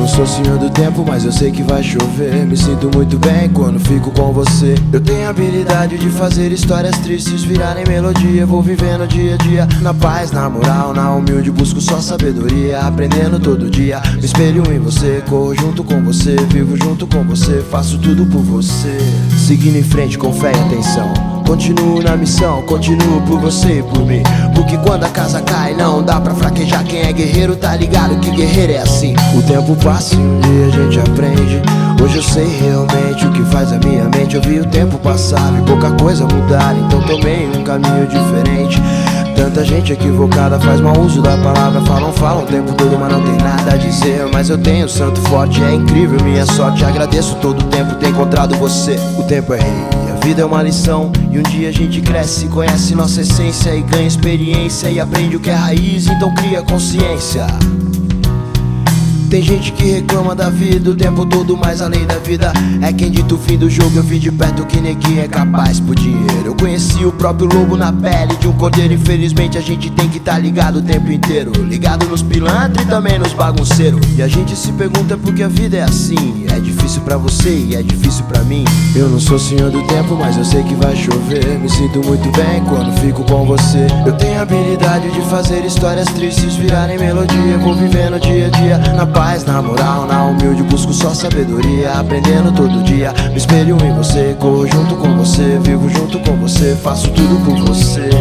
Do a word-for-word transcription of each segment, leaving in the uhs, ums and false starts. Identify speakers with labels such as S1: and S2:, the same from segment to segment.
S1: sou senhor do tempo, mas eu sei que vai chover. Me sinto muito bem quando fico com você. Eu tenho a habilidade de fazer histórias tristes virarem melodia. Vou vivendo dia a dia, na paz, na moral, na humilde. Busco só sabedoria, aprendendo todo dia. Me espelho em você, corro junto com você, vivo junto com você, faço tudo por você. Seguindo em frente com fé e atenção, continuo na missão, continuo por você e por mim. Porque quando a casa cai não dá pra fraquejar. Quem é guerreiro tá ligado que guerreiro é assim. O tempo passa e um dia a gente aprende. Hoje eu sei realmente o que faz a minha mente. Eu vi o tempo passar, vi pouca coisa mudar, então tomei um caminho diferente. Tanta gente equivocada faz mau uso da palavra. Falam, falam o tempo todo, mas não tem nada a dizer. Mas eu tenho santo forte, é incrível minha sorte. Agradeço todo o tempo ter encontrado você. O tempo é rei, a vida é uma lição. E um dia a gente cresce, conhece nossa essência e ganha experiência e aprende o que é raiz, então cria consciência. Tem gente que reclama da vida o tempo todo, mas além da vida é quem dita o fim do jogo. Eu vi de perto que neguinho é capaz por dinheiro. Eu conheci o próprio lobo na pele de um cordeiro. Infelizmente a gente tem que tá ligado o tempo inteiro, ligado nos pilantras e também nos bagunceiros. E a gente se pergunta por que a vida é assim. É difícil pra você e é difícil pra mim. Eu não sou senhor do tempo, mas eu sei que vai chover. Me sinto muito bem quando fico com você. Eu tenho a habilidade de fazer histórias tristes virarem melodia. Vou vivendo dia a dia, na paz, na moral, na humilde. Busco só sabedoria, aprendendo todo dia. Me espelho em você, corro junto com você, vivo junto com você, faço tudo por você.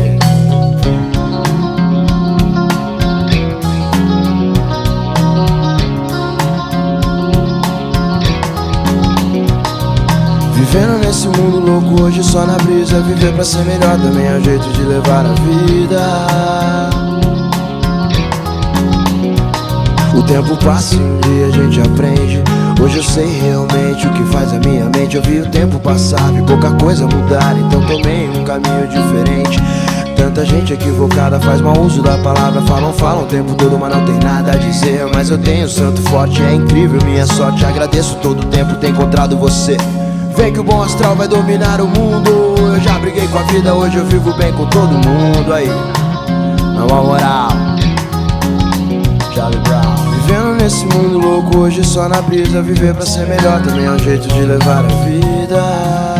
S1: Vivendo nesse mundo louco hoje só na brisa. Viver pra ser melhor também é um jeito de levar a vida. O tempo passa e um dia a gente aprende. Hoje eu sei realmente o que faz a minha mente. Eu vi o tempo passar, vi pouca coisa mudar, então tomei um caminho diferente. Tanta gente equivocada faz mau uso da palavra. Falam, falam o tempo todo, mas não tem nada a dizer. Mas eu tenho santo forte, é incrível minha sorte. Agradeço todo o tempo ter encontrado você. Vem que o bom astral vai dominar o mundo. Eu já briguei com a vida, hoje eu vivo bem com todo mundo. Aí, na moral, Charlie Brown. Vivendo nesse mundo louco hoje só na brisa. Viver pra ser melhor também é um jeito de levar a vida.